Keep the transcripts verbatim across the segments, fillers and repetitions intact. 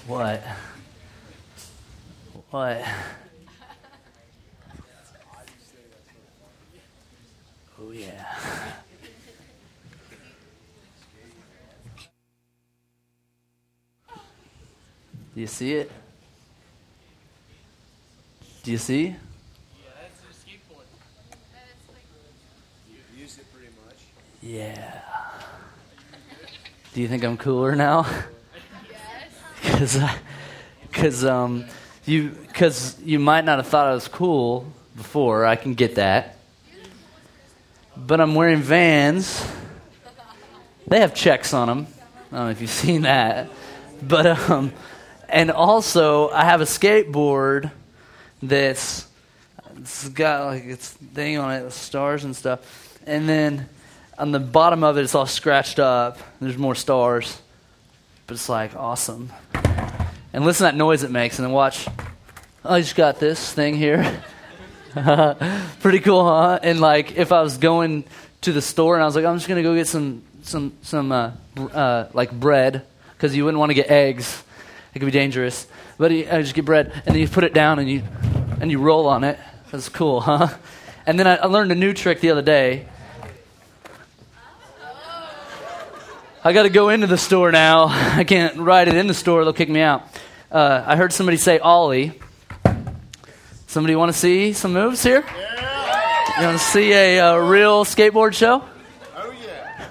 What? What? Oh, yeah. Do you see it? Do you see? Yeah, that's a skateboard. You use it pretty much. Yeah. Do you think I'm cooler now? Yes. Because because um you because you might not have thought I was cool before. I can get that. But I'm wearing Vans. They have checks on them. I don't know if you've seen that. But um and also I have a skateboard that's it's got like its thing on it, with stars and stuff. And then on the bottom of it, it's all scratched up. There's more stars. But it's like awesome. And listen to that noise it makes, and then watch. Oh, I just got this thing here. Pretty cool, huh? And like, if I was going to the store and I was like, I'm just gonna go get some some some uh, uh, like bread, because you wouldn't want to get eggs. It could be dangerous. But you, I just get bread, and then you put it down and you and you roll on it. That's cool, huh? And then I, I learned a new trick the other day. I got to go into the store now. I can't ride it in the store. They'll kick me out. Uh, I heard somebody say ollie. Somebody want to see some moves here? Yeah. You want to see a, uh real skateboard show? Oh, yeah.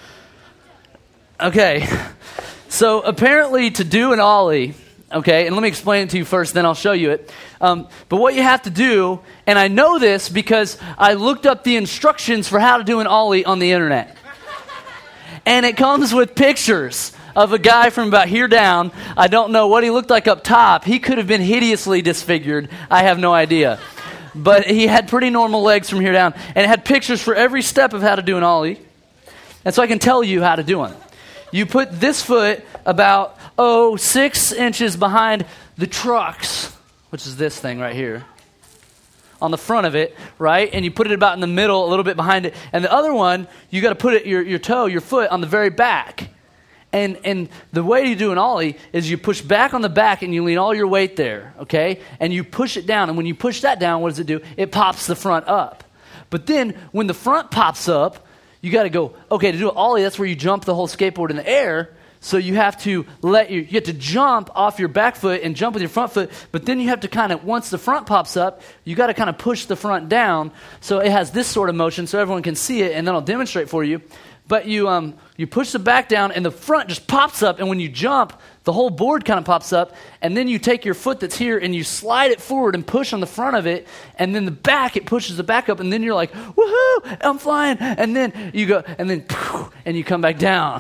Okay. So apparently to do an ollie, okay, and let me explain it to you first, then I'll show you it. Um, but what you have to do, and I know this because I looked up the instructions for how to do an ollie on the internet. And it comes with pictures of a guy from about here down. I don't know what he looked like up top. He could have been hideously disfigured. I have no idea. But he had pretty normal legs from here down. And it had pictures for every step of how to do an ollie. And so I can tell you how to do one. You put this foot about, oh, six inches behind the trucks, which is this thing right here, on the front of it, right? And you put it about in the middle, a little bit behind it. And the other one, you got to put it your your toe, your foot on the very back. And and the way you do an ollie is you push back on the back and you lean all your weight there, okay? And you push it down. And when you push that down, what does it do? It pops the front up. But then when the front pops up, you got to go, okay, to do an ollie, that's where you jump the whole skateboard in the air. So you have to let your, you have to jump off your back foot and jump with your front foot, but then you have to kind of, once the front pops up, you got to kind of push the front down so it has this sort of motion so everyone can see it, and then I'll demonstrate for you. But you um you push the back down and the front just pops up, and when you jump, the whole board kind of pops up, and then you take your foot that's here and you slide it forward and push on the front of it, and then the back, it pushes the back up, and then you're like, woohoo, I'm flying, and then you go, and then, and you come back down.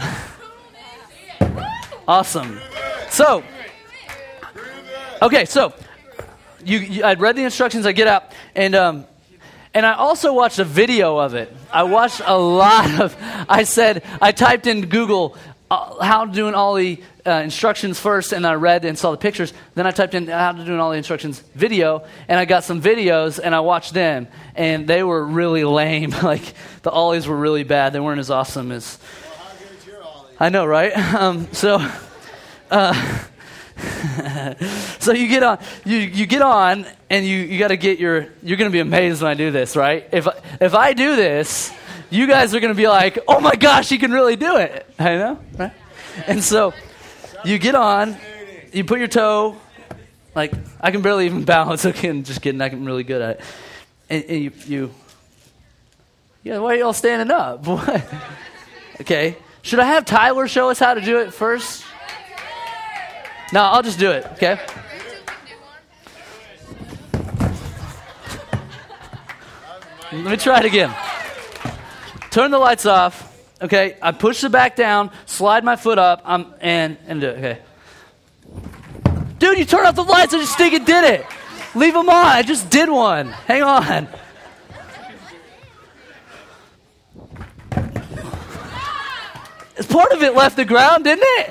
Awesome. So, okay, so you, you, I'd read the instructions. I get out, and um, and I also watched a video of it. I watched a lot of. I said I typed in Google uh, how to do an ollie uh, instructions first, and I read and saw the pictures. Then I typed in how to do an ollie instructions video, and I got some videos, and I watched them, and they were really lame. Like the ollies were really bad. They weren't as awesome as. I know, right? Um, so, uh, so you get on, you you get on, and you, you got to get your. You're going to be amazed when I do this, right? If if I do this, you guys are going to be like, "Oh my gosh, he can really do it!" I know, right? And so, you get on, you put your toe, like I can barely even balance. Okay, I'm just kidding. I'm really good at it. And, and you you, yeah. Why are you all standing up? What? Okay. Should I have Tyler show us how to do it first? No, I'll just do it, okay? Let me try it again. Turn the lights off, okay? I push the back down, slide my foot up, um, and, and do it, okay? Dude, you turned off the lights, I just think it did it. Leave them on, I just did one. Hang on. Part of it left the ground, didn't it?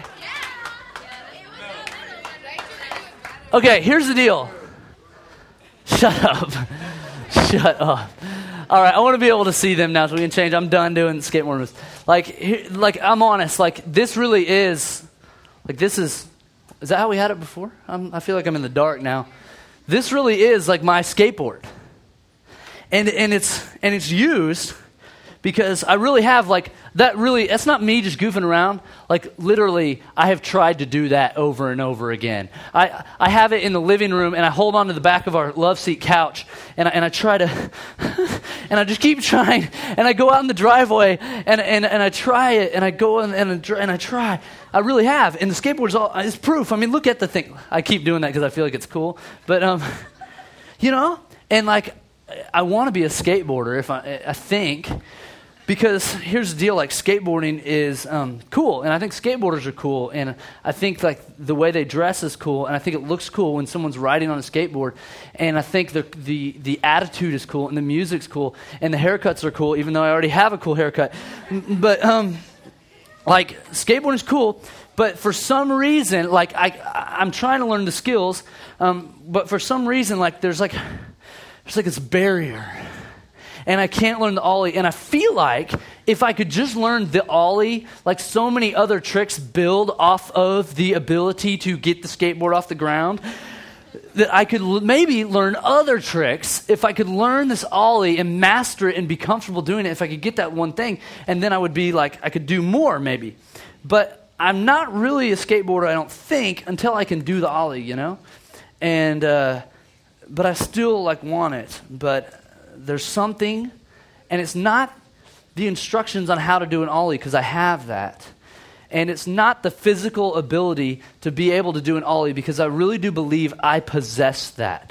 Okay, here's the deal. Shut up. Shut up. All right, I want to be able to see them now so we can change. I'm done doing skateboard moves. Like, here, like I'm honest. Like, this really is, like, this is is that how we had it before? I'm, I feel like I'm in the dark now. This really is like my skateboard. And and it's and it's used because I really have like that really that's not me just goofing around. Like literally I have tried to do that over and over again. I I have it in the living room and I hold on to the back of our love seat couch and I, and I try to and I just keep trying and I go out in the driveway and and, and I try it and I go and and, and I try. I really have. And the skateboard's all it's proof. I mean, look at the thing. I keep doing that because I feel like it's cool. But um you know, and like I want to be a skateboarder if I I think. Because here's the deal, like skateboarding is um, cool, and I think skateboarders are cool, and I think like the way they dress is cool, and I think it looks cool when someone's riding on a skateboard, and I think the the the attitude is cool, and the music's cool, and the haircuts are cool, even though I already have a cool haircut. But um, like skateboarding is cool, but for some reason, like I I'm trying to learn the skills, um, but for some reason, like there's like there's like this barrier. And I can't learn the ollie. And I feel like if I could just learn the ollie, like so many other tricks build off of the ability to get the skateboard off the ground, that I could l- maybe learn other tricks if I could learn this ollie and master it and be comfortable doing it, if I could get that one thing. And then I would be like, I could do more maybe. But I'm not really a skateboarder, I don't think, until I can do the ollie, you know? And, uh, but I still like want it. But there's something, and it's not the instructions on how to do an ollie, because I have that. And it's not the physical ability to be able to do an ollie, because I really do believe I possess that.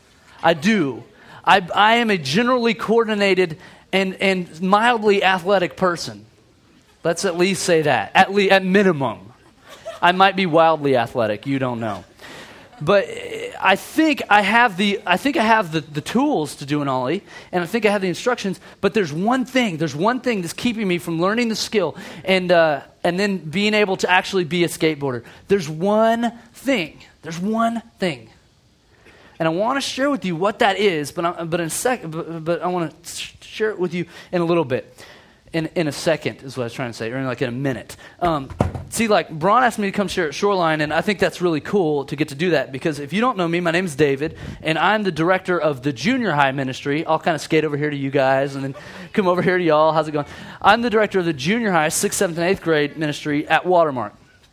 I do. I, I am a generally coordinated and, and mildly athletic person. Let's at least say that, at, le- at minimum. I might be wildly athletic, you don't know. But I think I have the I think I have the, the tools to do an ollie, and I think I have the instructions. But there's one thing, there's one thing that's keeping me from learning the skill and uh, and then being able to actually be a skateboarder. There's one thing. There's one thing, and I want to share with you what that is. But I, but in a second, but, but I want to share it with you in a little bit. In in a second is what I was trying to say, or in like in a minute. Um, see, like Braun asked me to come share at Shoreline, and I think that's really cool to get to do that, because if you don't know me, my name is David, and I'm the director of the junior high ministry. I'll kind of skate over here to you guys, and then come over here to y'all. How's it going? I'm the director of the junior high, sixth, seventh, and eighth grade ministry at Watermark.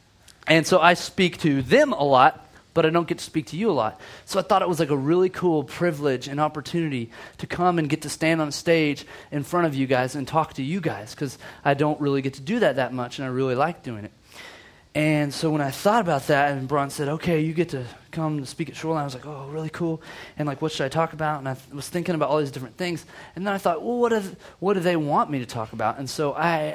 And so I speak to them a lot, but I don't get to speak to you a lot. So I thought it was like a really cool privilege and opportunity to come and get to stand on stage in front of you guys and talk to you guys, because I don't really get to do that that much, and I really like doing it. And so when I thought about that, and Braun said, okay, you get to come to speak at Shoreline, I was like, oh, really cool. And like, what should I talk about? And I th- was thinking about all these different things. And then I thought, well, what do, th- what do they want me to talk about? And so I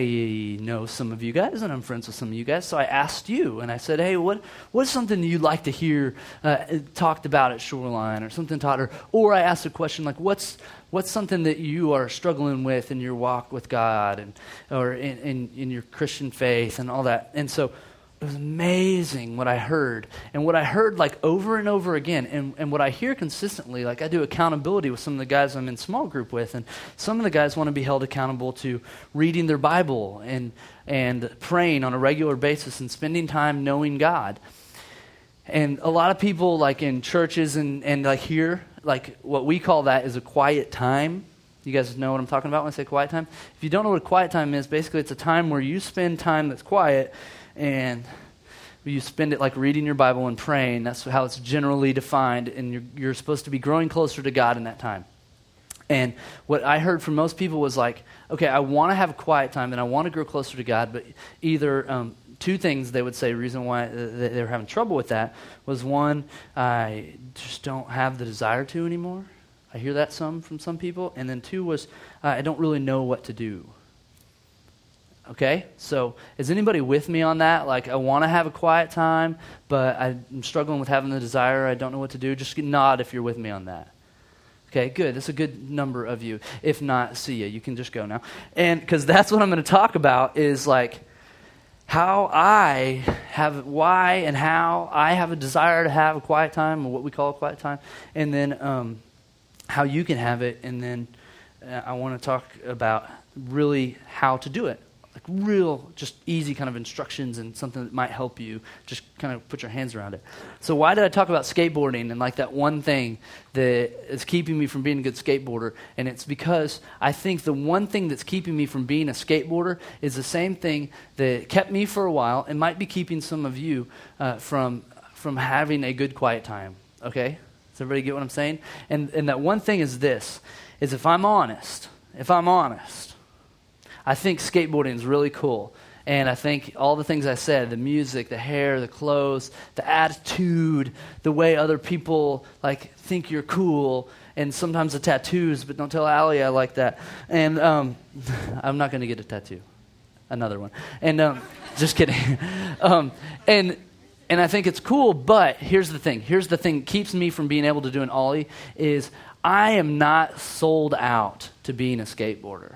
I know some of you guys, and I'm friends with some of you guys. So I asked you, and I said, hey, what what's something you'd like to hear uh, talked about at Shoreline, or something taught? Or, or I asked a question like, what's What's something that you are struggling with in your walk with God, and or in, in, in your Christian faith and all that? And so it was amazing what I heard. And what I heard like over and over again, and, and what I hear consistently, like I do accountability with some of the guys I'm in small group with, and some of the guys want to be held accountable to reading their Bible and and praying on a regular basis and spending time knowing God. And a lot of people like in churches and, and like here, like what we call that is a quiet time. You guys know what I'm talking about when I say quiet time? If you don't know what a quiet time is, basically it's a time where you spend time that's quiet, and you spend it like reading your Bible and praying. That's how it's generally defined, and you're, you're supposed to be growing closer to God in that time. And what I heard from most people was like, okay, I want to have a quiet time and I want to grow closer to God, but either um, two things they would say, reason why they were having trouble with that was, one, I just don't have the desire to anymore. I hear that some from some people. And then two was, uh, I don't really know what to do. Okay? So is anybody with me on that? Like, I want to have a quiet time, but I'm struggling with having the desire. I don't know what to do. Just nod if you're with me on that. Okay, good. That's a good number of you. If not, see ya. You can just go now. And because that's what I'm going to talk about is like how I have, why and how I have a desire to have a quiet time, or what we call a quiet time, and then um, how you can have it. And then uh, I want to talk about really how to do it. Like like real, just easy kind of instructions and something that might help you. Just kind of put your hands around it. So why did I talk about skateboarding and like that one thing that is keeping me from being a good skateboarder? And it's because I think the one thing that's keeping me from being a skateboarder is the same thing that kept me for a while and might be keeping some of you uh, from from having a good quiet time. Okay? Does everybody get what I'm saying? And and that one thing is this, is if I'm honest, if I'm honest, I think skateboarding is really cool. And I think all the things I said, the music, the hair, the clothes, the attitude, the way other people like think you're cool, and sometimes the tattoos, but don't tell Allie I like that. And um, I'm not going to get a tattoo. Another one. And um, just kidding. um, and and I think it's cool, but here's the thing. Here's the thing that keeps me from being able to do an ollie is I am not sold out to being a skateboarder.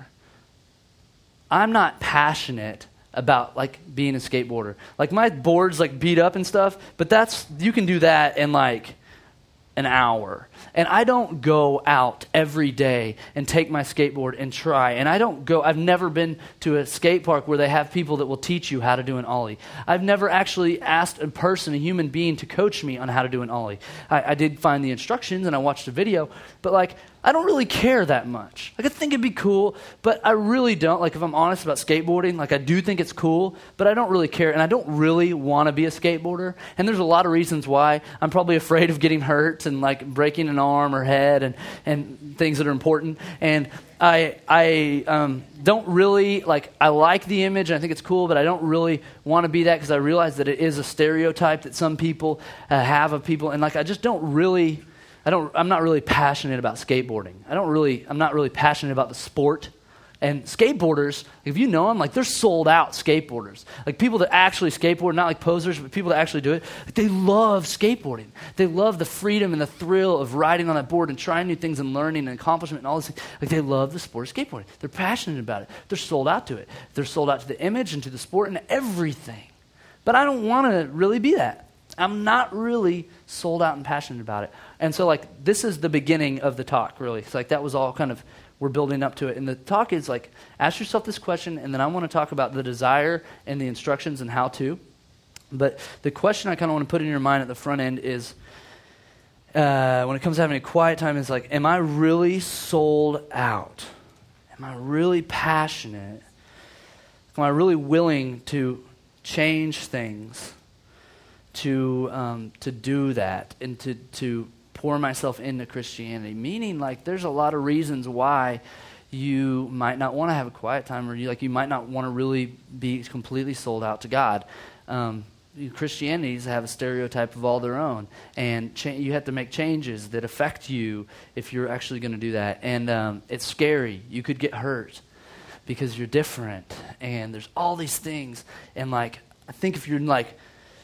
I'm not passionate about like being a skateboarder. Like my board's like beat up and stuff, but that's, you can do that in like an hour. And I don't go out every day and take my skateboard and try. And I don't go, I've never been to a skate park where they have people that will teach you how to do an ollie. I've never actually asked a person, a human being, to coach me on how to do an ollie. I, I did find the instructions and I watched a video, but like, I don't really care that much. Like I think it'd be cool, but I really don't. Like if I'm honest about skateboarding, like I do think it's cool, but I don't really care. And I don't really want to be a skateboarder. And there's a lot of reasons why. I'm probably afraid of getting hurt and like breaking an arm or head and, and things that are important. And I I um, don't really, like I like the image and I think it's cool, but I don't really want to be that because I realize that it is a stereotype that some people uh, have of people. And like I just don't really... I don't, I'm not really passionate about skateboarding. I don't really, I'm not really passionate about the sport. And skateboarders, if you know them, like they're sold out skateboarders. Like people that actually skateboard, not like posers, but people that actually do it, like they love skateboarding. They love the freedom and the thrill of riding on that board and trying new things and learning and accomplishment and all this. Like they love the sport of skateboarding. They're passionate about it. They're sold out to it. They're sold out to the image and to the sport and everything. But I don't want to really be that. I'm not really sold out and passionate about it. And so, like, this is the beginning of the talk, really. It's like that was all kind of, we're building up to it. And the talk is, like, ask yourself this question, and then I want to talk about the desire and the instructions and how to. But the question I kind of want to put in your mind at the front end is, uh, when it comes to having a quiet time, is like, am I really sold out? Am I really passionate? Am I really willing to change things? To um, to do that and to, to pour myself into Christianity. Meaning, like, there's a lot of reasons why you might not want to have a quiet time, or you like you might not want to really be completely sold out to God. Um, Christianities have a stereotype of all their own, and cha- you have to make changes that affect you if you're actually going to do that. And um, it's scary. You could get hurt because you're different, and there's all these things. And like, I think if you're like,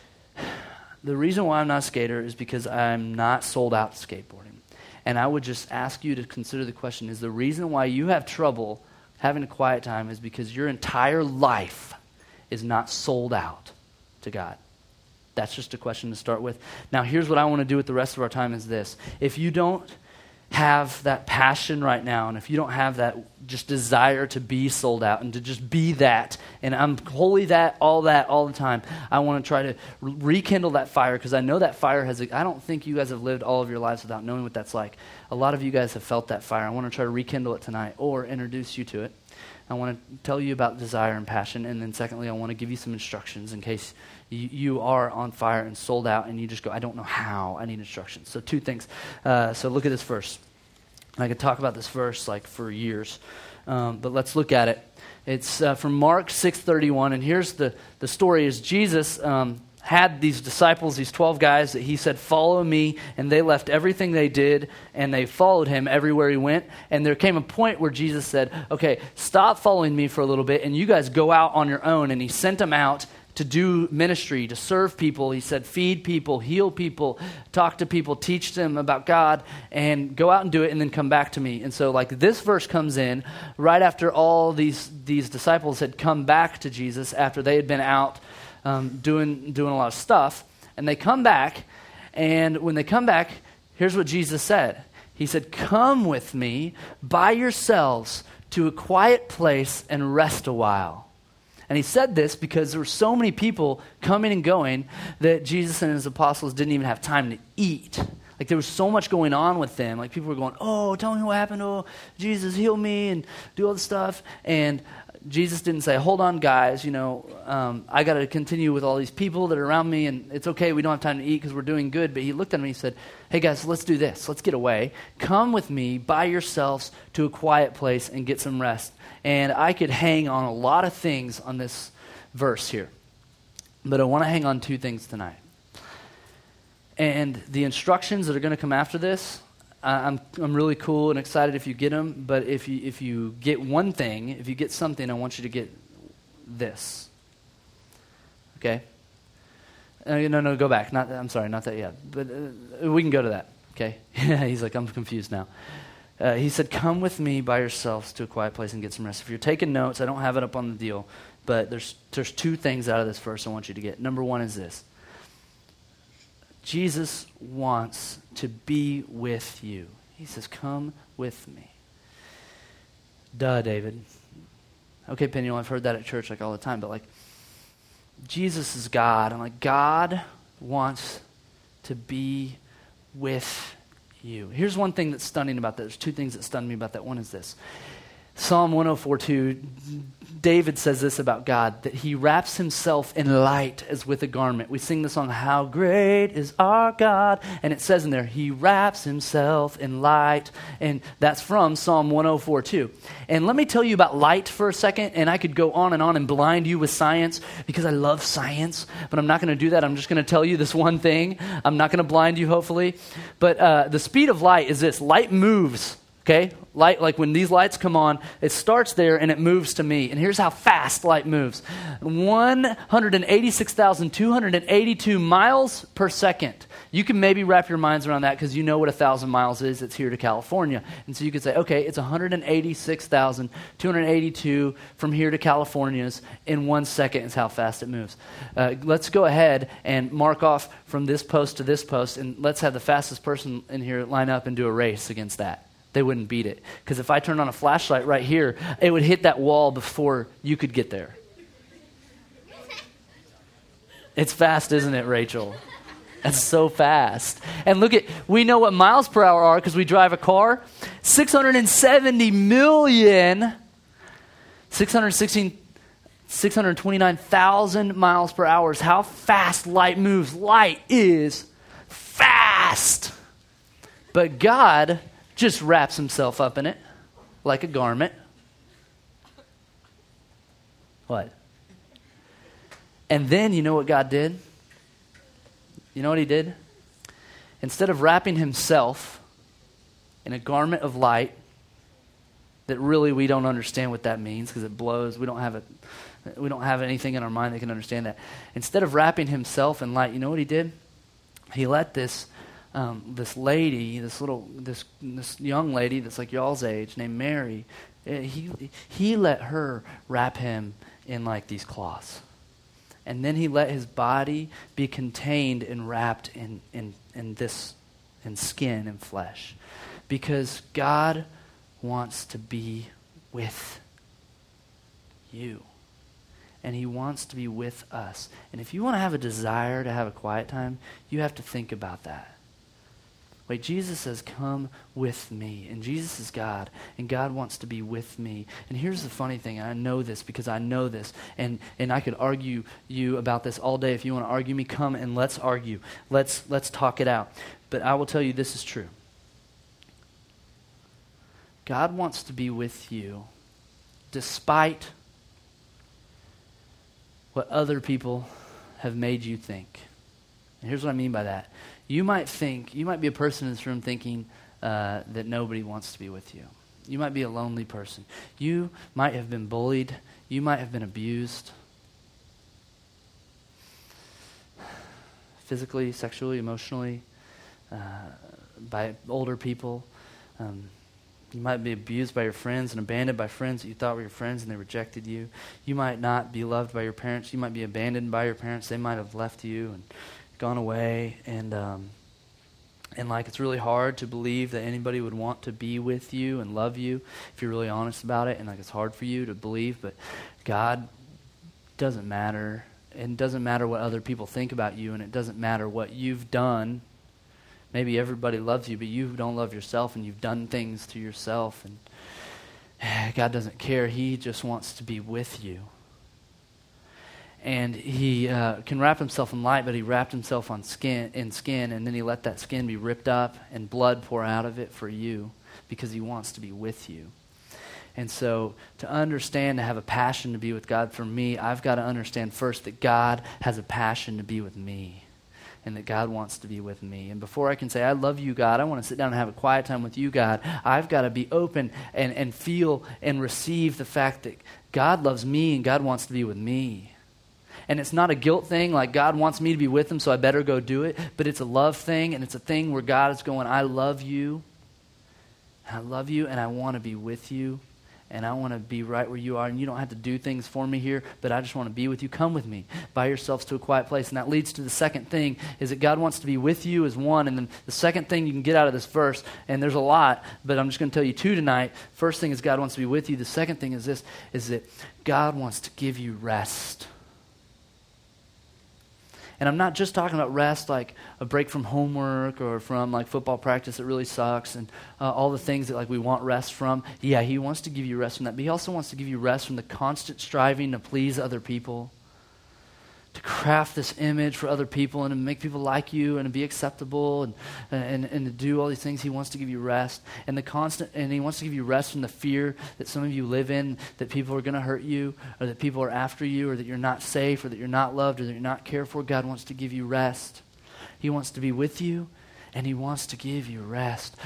the reason why I'm not a skater is because I'm not sold out to skateboarding. And I would just ask you to consider the question, is the reason why you have trouble having a quiet time is because your entire life is not sold out to God. That's just a question to start with. Now, here's what I want to do with the rest of our time is this. If you don't have that passion right now, and if you don't have that just desire to be sold out and to just be that, and I'm wholly that, all that, all the time, I want to try to rekindle that fire, because I know that fire has, a, I don't think you guys have lived all of your lives without knowing what that's like. A lot of you guys have felt that fire. I want to try to rekindle it tonight or introduce you to it. I want to tell you about desire and passion, and then secondly, I want to give you some instructions in case you, you are on fire and sold out and you just go, I don't know how, I need instructions. So two things. Uh, so look at this verse. I could talk about this verse like for years, um, but let's look at it. It's uh, from Mark six thirty-one, and here's the, the story is Jesus um, had these disciples, these twelve guys that he said, follow me, and they left everything they did, and they followed him everywhere he went. And there came a point where Jesus said, okay, stop following me for a little bit, and you guys go out on your own. And he sent them out to do ministry, to serve people. He said, feed people, heal people, talk to people, teach them about God, and go out and do it, and then come back to me. And so like this verse comes in right after all these, these disciples had come back to Jesus after they had been out um, doing, doing a lot of stuff. And they come back, and when they come back, here's what Jesus said. He said, come with me by yourselves to a quiet place and rest a while. And he said this because there were so many people coming and going that Jesus and his apostles didn't even have time to eat. Like there was so much going on with them. Like people were going, oh, tell me what happened. Oh, Jesus, heal me and do all this stuff. And Jesus didn't say, hold on, guys, you know, um, I got to continue with all these people that are around me, and it's okay, we don't have time to eat because we're doing good. But he looked at me and he said, hey, guys, let's do this. Let's get away. Come with me by yourselves to a quiet place and get some rest. And I could hang on a lot of things on this verse here, but I want to hang on two things tonight. And the instructions that are going to come after this, I'm I'm really cool and excited if you get them, but if you if you get one thing, if you get something, I want you to get this. Okay? Uh, no, no, go back. Not I'm sorry, not that yet. But uh, we can go to that. Okay? He's like, I'm confused now. Uh, he said, come with me by yourselves to a quiet place and get some rest. If you're taking notes, I don't have it up on the deal, but there's there's two things out of this verse I want you to get. Number one is this. Jesus wants to be with you. He says, come with me. Duh, David. Okay, Peniel, I've heard that at church like all the time, but like, Jesus is God. I'm like, God wants to be with you. Here's one thing that's stunning about that. There's two things that stun me about that. One is this. Psalm one oh four two, David says this about God, that he wraps himself in light as with a garment. We sing the song, how great is our God, and it says in there, he wraps himself in light, and that's from Psalm one oh four two. And let me tell you about light for a second, and I could go on and on and blind you with science, because I love science, but I'm not going to do that. I'm just going to tell you this one thing. I'm not going to blind you, hopefully, but uh, the speed of light is this. Light moves. Okay, light, like when these lights come on, it starts there and it moves to me. And here's how fast light moves. one hundred eighty-six thousand two hundred eighty-two miles per second. You can maybe wrap your minds around that because you know what a thousand miles is. It's here to California. And so you could say, okay, it's one hundred eighty-six thousand two hundred eighty-two from here to California's in one second is how fast it moves. Uh, let's go ahead and mark off from this post to this post, and let's have the fastest person in here line up and do a race against that. They wouldn't beat it. Because if I turned on a flashlight right here, it would hit that wall before you could get there. It's fast, isn't it, Rachel? That's so fast. And look at, we know what miles per hour are because we drive a car. six hundred seventy million, six hundred sixteen, six hundred twenty-nine thousand miles per hour is how fast light moves. Light is fast. But God just wraps himself up in it like a garment. What? And then you know what God did? You know what he did? Instead of wrapping himself in a garment of light, that really we don't understand what that means because it blows. We don't have it. We don't have anything in our mind that can understand that. Instead of wrapping himself in light, you know what he did? He let this Um, this lady, this little, this this young lady that's like y'all's age, named Mary, he he let her wrap him in like these cloths, and then he let his body be contained and wrapped in in in this in skin and flesh, because God wants to be with you, and he wants to be with us. And if you want to have a desire to have a quiet time, you have to think about that. Wait, Jesus says, come with me. And Jesus is God, and God wants to be with me. And here's the funny thing, and I know this because I know this, and, and I could argue you about this all day. If you want to argue me, come and let's argue. Let's, let's talk it out. But I will tell you this is true. God wants to be with you despite what other people have made you think. And here's what I mean by that. You might think, you might be a person in this room thinking uh, that nobody wants to be with you. You might be a lonely person. You might have been bullied. You might have been abused. Physically, sexually, emotionally, uh, by older people. Um, you might be abused by your friends and abandoned by friends that you thought were your friends and they rejected you. You might not be loved by your parents. You might be abandoned by your parents. They might have left you and gone away, and um, and like it's really hard to believe that anybody would want to be with you and love you if you're really honest about it, and like it's hard for you to believe, but God doesn't matter. It doesn't matter what other people think about you, and it doesn't matter what you've done. Maybe everybody loves you, but you don't love yourself, and you've done things to yourself, and God doesn't care. He just wants to be with you. And he uh, can wrap himself in light, but he wrapped himself on skin, in skin, and then he let that skin be ripped up and blood pour out of it for you because he wants to be with you. And so to understand, to have a passion to be with God, for me, I've got to understand first that God has a passion to be with me and that God wants to be with me. And before I can say, I love you, God, I want to sit down and have a quiet time with you, God, I've got to be open and, and feel and receive the fact that God loves me and God wants to be with me. And it's not a guilt thing, like God wants me to be with him, so I better go do it. But it's a love thing, and it's a thing where God is going, I love you. I love you, and I want to be with you. And I want to be right where you are. And you don't have to do things for me here, but I just want to be with you. Come with me by yourselves to a quiet place. And that leads to the second thing, is that God wants to be with you as one. And then the second thing you can get out of this verse, and there's a lot, but I'm just going to tell you two tonight. First thing is God wants to be with you. The second thing is this, is that God wants to give you rest. And I'm not just talking about rest like a break from homework or from like football practice that really sucks and uh, all the things that like we want rest from. Yeah, he wants to give you rest from that. But he also wants to give you rest from the constant striving to please other people, to craft this image for other people and to make people like you and to be acceptable and, and, and to do all these things. He wants to give you rest. And the constant, and he wants to give you rest from the fear that some of you live in, that people are going to hurt you or that people are after you or that you're not safe or that you're not loved or that you're not cared for. God wants to give you rest. He wants to be with you and he wants to give you rest.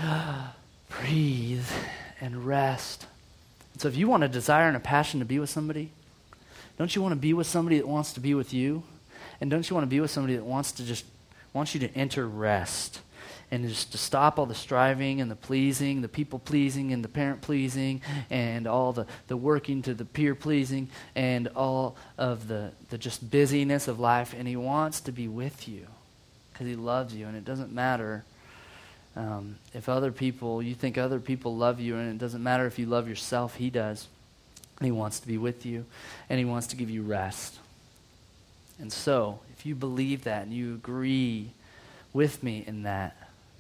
Breathe and rest. And so if you want a desire and a passion to be with somebody, don't you want to be with somebody that wants to be with you? And don't you want to be with somebody that wants to just, wants you to enter rest and just to stop all the striving and the pleasing, the people pleasing and the parent pleasing and all the, the working to the peer pleasing and all of the, the just busyness of life. And he wants to be with you because he loves you. And it doesn't matter um, if other people, you think other people love you, and it doesn't matter if you love yourself, he does. And he wants to be with you, and he wants to give you rest. And so, if you believe that and you agree with me in that,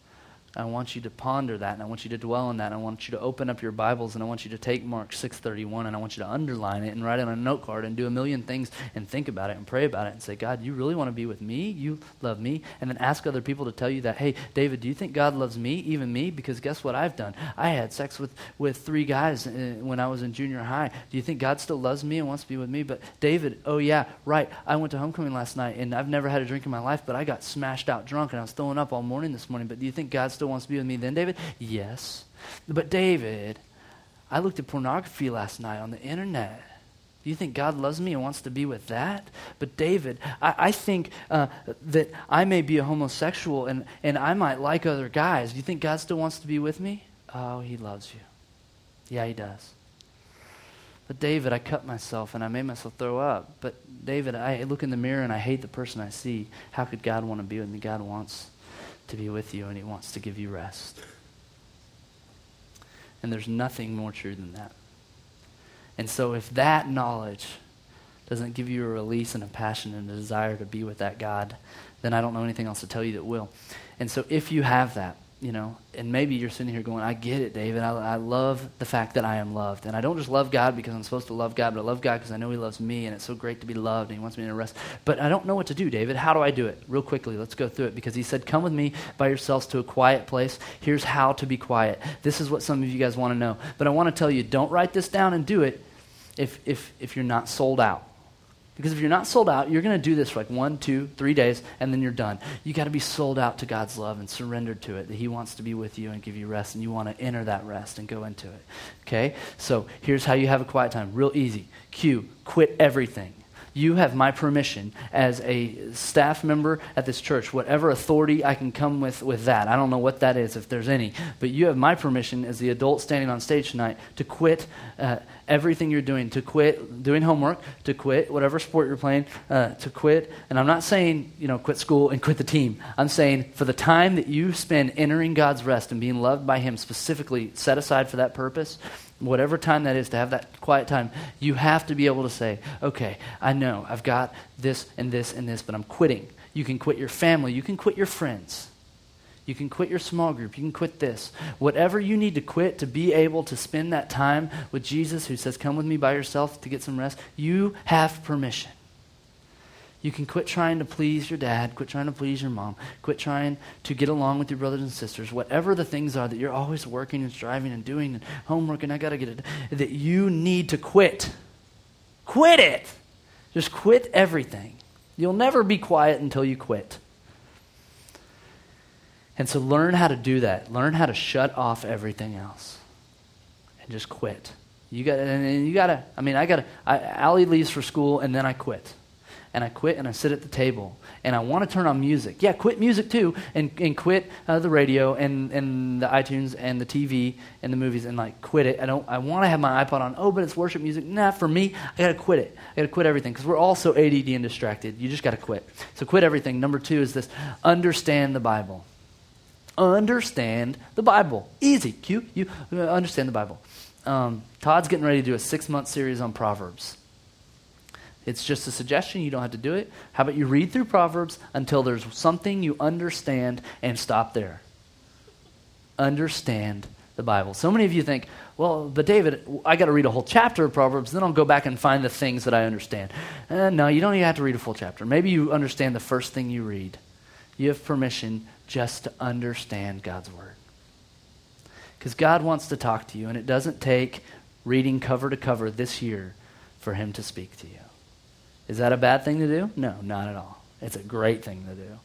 I want you to ponder that, and I want you to dwell on that, and I want you to open up your Bibles, and I want you to take Mark six thirty-one, and I want you to underline it and write it on a note card and do a million things and think about it and pray about it and say, God, you really want to be with me? You love me? And then ask other people to tell you that, hey, David, do you think God loves me, even me? Because guess what I've done? I had sex with, with three guys uh, when I was in junior high. Do you think God still loves me and wants to be with me? But David, oh yeah, right, I went to homecoming last night, and I've never had a drink in my life, but I got smashed out drunk, and I was throwing up all morning this morning. But do you think God still wants to be with me then, David? Yes. But David, I looked at pornography last night on the internet. Do you think God loves me and wants to be with that? But David, I, I think uh, that I may be a homosexual and, and I might like other guys. Do you think God still wants to be with me? Oh, he loves you. Yeah, he does. But David, I cut myself and I made myself throw up. But David, I look in the mirror and I hate the person I see. How could God want to be with me? God wants to be with you, and he wants to give you rest. And there's nothing more true than that. And so if that knowledge doesn't give you a release and a passion and a desire to be with that God, then I don't know anything else to tell you that will. And so if you have that, you know, and maybe you're sitting here going, I get it, David. I, I love the fact that I am loved. And I don't just love God because I'm supposed to love God, but I love God because I know he loves me, and it's so great to be loved, and he wants me to rest. But I don't know what to do, David. How do I do it? Real quickly, let's go through it, because he said, come with me by yourselves to a quiet place. Here's how to be quiet. This is what some of you guys want to know. But I want to tell you, don't write this down and do it if if if you're not sold out. Because if you're not sold out, you're going to do this for like one, two, three days, and then you're done. You got to be sold out to God's love and surrendered to it, that he wants to be with you and give you rest, and you want to enter that rest and go into it. Okay? So here's how you have a quiet time. Real easy. Q, quit everything. You have my permission as a staff member at this church, whatever authority I can come with with that. I don't know what that is, if there's any. But you have my permission as the adult standing on stage tonight to quit uh, everything you're doing, to quit doing homework, to quit whatever sport you're playing, uh, to quit. And I'm not saying, you know, quit school and quit the team. I'm saying for the time that you spend entering God's rest and being loved by him specifically set aside for that purpose, whatever time that is, to have that quiet time, you have to be able to say, okay, I know I've got this and this and this, but I'm quitting. You can quit your family. You can quit your friends. You can quit your small group. You can quit this. Whatever you need to quit to be able to spend that time with Jesus, who says, come with me by yourself to get some rest, you have permission. You can quit trying to please your dad, quit trying to please your mom, quit trying to get along with your brothers and sisters, whatever the things are that you're always working and striving and doing and homework and I got to get it, that you need to quit. Quit it. Just quit everything. You'll never be quiet until you quit. And so learn how to do that. Learn how to shut off everything else and just quit. You got, and you got to. I mean, I got to. Allie leaves for school, and then I quit. And I quit, and I sit at the table, and I want to turn on music. Yeah, quit music too, and and quit uh, the radio and and the iTunes and the T V and the movies, and like quit it. I don't. I want to have my iPod on. Oh, but it's worship music. Nah, for me, I got to quit it. I got to quit everything because we're all so A D D and distracted. You just got to quit. So quit everything. Number two is this: understand the Bible. Understand the Bible. Easy. Q. You uh, understand the Bible. Um, Todd's getting ready to do a six-month series on Proverbs. It's just a suggestion. You don't have to do it. How about you read through Proverbs until there's something you understand and stop there. Understand the Bible. So many of you think, well, but David, I got to read a whole chapter of Proverbs, then I'll go back and find the things that I understand. Uh, no, you don't even have to read a full chapter. Maybe you understand the first thing you read. You have permission just to understand God's word. Because God wants to talk to you, and it doesn't take reading cover to cover this year for him to speak to you. Is that a bad thing to do? No, not at all. It's a great thing to do.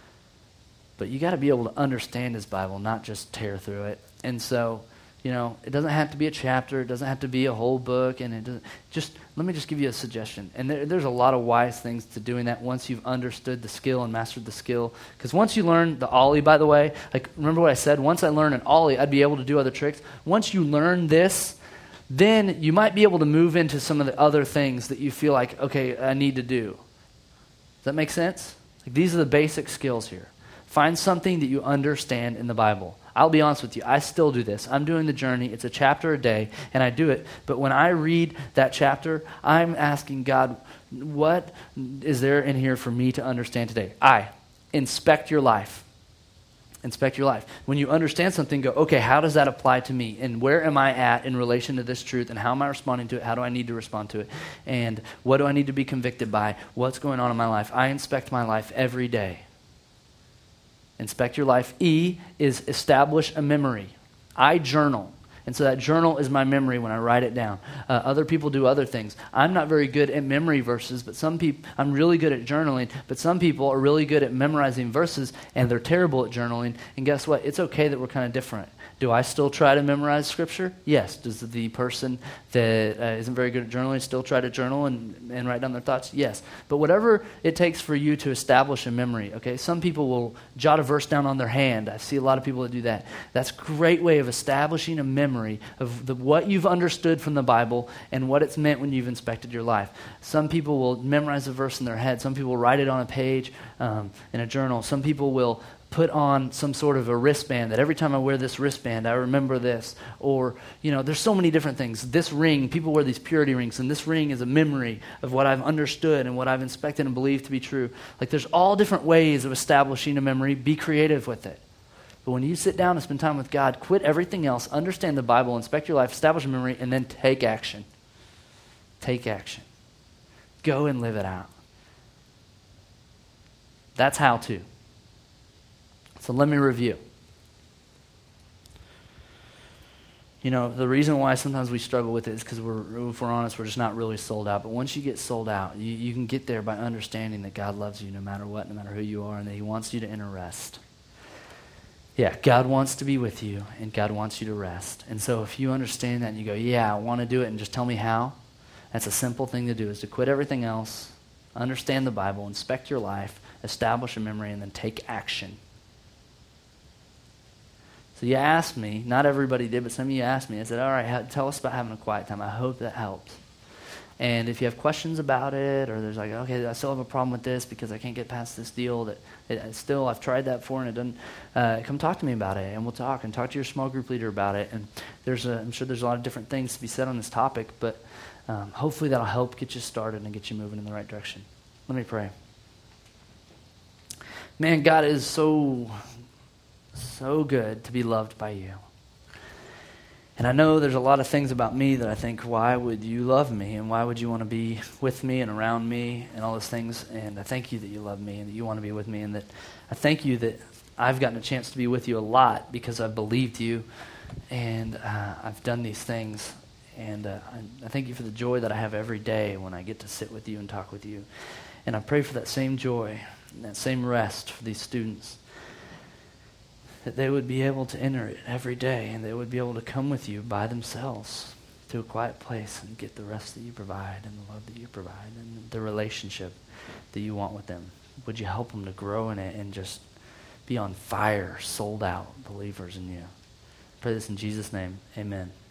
But you got to be able to understand his Bible, not just tear through it. And so, you know, it doesn't have to be a chapter. It doesn't have to be a whole book. And it doesn't, just, let me just give you a suggestion. And there, there's a lot of wise things to doing that once you've understood the skill and mastered the skill. Because once you learn the ollie, by the way, like, remember what I said? Once I learn an ollie, I'd be able to do other tricks. Once you learn this, then you might be able to move into some of the other things that you feel like, okay, I need to do. Does that make sense? Like, these are the basic skills here. Find something that you understand in the Bible. I'll be honest with you, I still do this. I'm doing the journey. It's a chapter a day, and I do it. But when I read that chapter, I'm asking God, what is there in here for me to understand today? I inspect your life. Inspect your life. When you understand something, go, okay, how does that apply to me? And where am I at in relation to this truth? And how am I responding to it? How do I need to respond to it? And what do I need to be convicted by? What's going on in my life? I inspect my life every day. Inspect your life. E is establish a memory. I journal. And so that journal is my memory when I write it down. Uh, other people do other things. I'm not very good at memory verses, but some people, I'm really good at journaling, but some people are really good at memorizing verses, and they're terrible at journaling. And guess what? It's okay that we're kind of different. Do I still try to memorize Scripture? Yes. Does the person that uh, isn't very good at journaling still try to journal and, and write down their thoughts? Yes. But whatever it takes for you to establish a memory, okay? Some people will jot a verse down on their hand. I see a lot of people that do that. That's a great way of establishing a memory of the, what you've understood from the Bible and what it's meant when you've inspected your life. Some people will memorize a verse in their head. Some people will write it on a page um, in a journal. Some people will put on some sort of a wristband that every time I wear this wristband, I remember this. Or, you know, there's so many different things. This ring, people wear these purity rings, and this ring is a memory of what I've understood and what I've inspected and believed to be true. Like, there's all different ways of establishing a memory. Be creative with it. But when you sit down and spend time with God, quit everything else, understand the Bible, inspect your life, establish a memory, and then take action. Take action. Go and live it out. That's how to. So let me review. You know, the reason why sometimes we struggle with it is because we're, if we're honest, we're just not really sold out. But once you get sold out, you, you can get there by understanding that God loves you no matter what, no matter who you are, and that he wants you to enter rest. Yeah, God wants to be with you, and God wants you to rest. And so if you understand that and you go, yeah, I want to do it, and just tell me how, that's a simple thing to do, is to quit everything else, understand the Bible, inspect your life, establish a memory, and then take action. So you asked me, not everybody did, but some of you asked me, I said, all right, tell us about having a quiet time. I hope that helps. And if you have questions about it, or there's like, okay, I still have a problem with this because I can't get past this deal that it, it still, I've tried that for and it doesn't, uh, come talk to me about it, and we'll talk, and talk to your small group leader about it. And there's a, I'm sure there's a lot of different things to be said on this topic, but um, hopefully that'll help get you started and get you moving in the right direction. Let me pray. Man, God is so, so good to be loved by you. And I know there's a lot of things about me that I think, why would you love me? And why would you want to be with me and around me and all those things? And I thank you that you love me and that you want to be with me. And that I thank you that I've gotten a chance to be with you a lot because I've believed you and uh, I've done these things. And uh, I, I thank you for the joy that I have every day when I get to sit with you and talk with you. And I pray for that same joy and that same rest for these students, that they would be able to enter it every day and they would be able to come with you by themselves to a quiet place and get the rest that you provide and the love that you provide and the relationship that you want with them. Would you help them to grow in it and just be on fire, sold out believers in you? I pray this in Jesus' name. Amen.